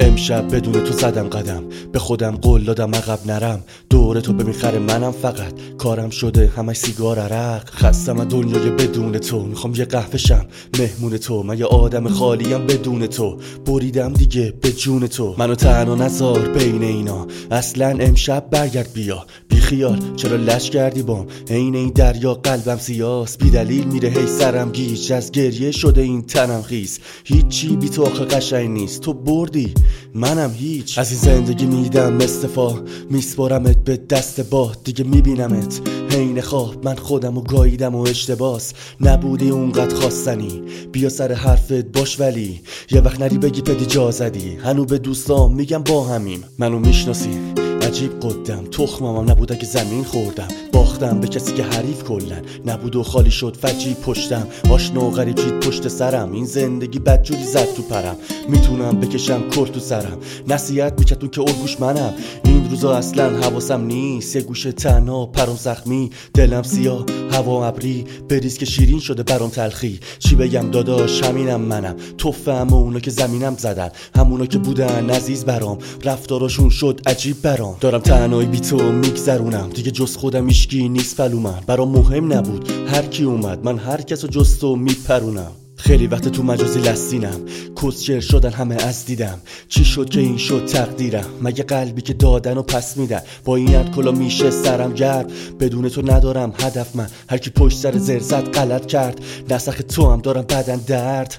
امشب بدون تو زدم قدم، به خودم قول دادم عقب نرم. دور تو به میخره منم فقط، کارم شده همش سیگار عرق. خستم از دنیای بدون تو، میخوام یه قهوه شم مهمون تو. من یه آدم خالیم بدون تو، بریدم دیگه به جون تو. منو تنها نذار بین اینا، اصلا امشب برگرد بیا. بی خیال چرا لش کردی بام، عین این دریا قلبم سیاس. بی دلیل میره هی سرم گیج، از گریه شده این تنم خیس. هیچی بی تو آخه قشنگ نیست، تو بردی منم هیچ. از این زندگی میدم استعفا، میسپارمت به دست باد. دیگه میبینمت حین خواب، من خودمو گاییدم و اشتباس. نبودی اونقدر خواستنی، بیا سر حرفت باش، ولی یه وقت نری بگی پدی جا زدی. هنو به دوستام میگم با همیم، منو میشناسی عجیب قدم. تخمم نبوده که زمین خوردم، باختم به کسی که حریف کلن نبود و خالی شد فجی پشتم. آشنا و غریب چید پشت سرم، این زندگی بدجوری زد تو پرم. میتونم بکشم کرد تو سرم، نصیحت میکتون که الگوش منم. این روزا اصلا حواسم نیست، یه گوشه تنها پرم زخمی. دلم سیاه هوا ابری، بریز که شیرین شده برام تلخی. چی بگم داداش همینم منم، توفم اونا که زمینم زدن، همونا که بودن عزیز برام، رفتاراشون شد عجیب برام. دارم تنهایی بی تو میگذرونم، دیگه جز خودم هیچکی نیست پلومن. برام مهم نبود هر کی اومد، من هر کسو جز تو میپرونم. خیلی وقت تو مجازی لسینم، کسچر شدن همه از دیدم. چی شد که این شد تقدیرم، مگه قلبی که دادن و پس میدن. با این کلا میشه سرم گرد، بدون تو ندارم هدف. من هر کی پشت سر زر زد غلط کرد، نسخ تو هم دارم بدن درد.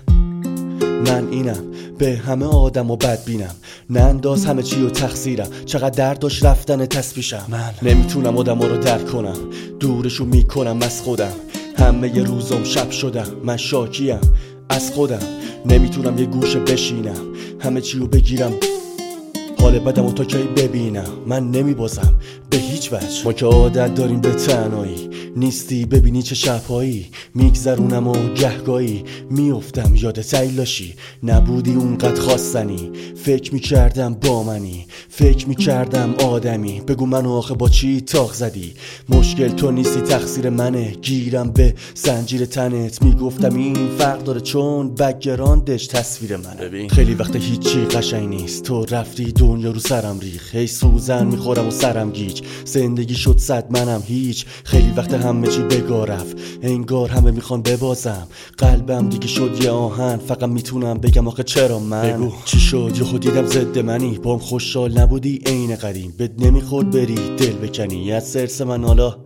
من اینم به همه آدم و بد بینم، ننداز همه چی و تقصیرم. چقدر درد داشت رفتن تسبیشم، من نمیتونم آدم رو درک کنم، دورشو میکنم از خودم. همه ی روزم شب شدم، من شاکیم از خودم. نمیتونم یه گوشه بشینم، همه چی رو بگیرم حال بدم و تا کی ببینم. من نمیبازم به هیچ وجه، ما که عادت داریم به تنهایی. نیستی ببینی چه شبهایی میگذرونم و گهگاهی میافتم یادت ایلاشی. نبودی اونقدر خواستنی، فکر میکردم با منی، فکر میکردم آدمی. بگو منو آخه با چی تاق زدی، مشکل تو نیستی تقصیر منه. گیرم به زنجیر تنت، میگفتم این فرق داره چون بک‌گراندش تصویر منه. خیلی وقت هیچی قشنگ نیست، تو رفتی دنیا رو سرم ریخ. هی سوزن میخورم و سرم گیج، زندگی شد صد منم هیچ. خیلی وقت همه چی بگاه رفت، انگار همه میخوان ببازم. قلبم دیگه شد یه آهن، فقط میتونم بگم آخه چرا من. بگو چی شد یهو دیدم ضد منی، بام خوشحال نبودی عین قدیم. بد نمیخورد بری دل بکنی، از سرس من حالا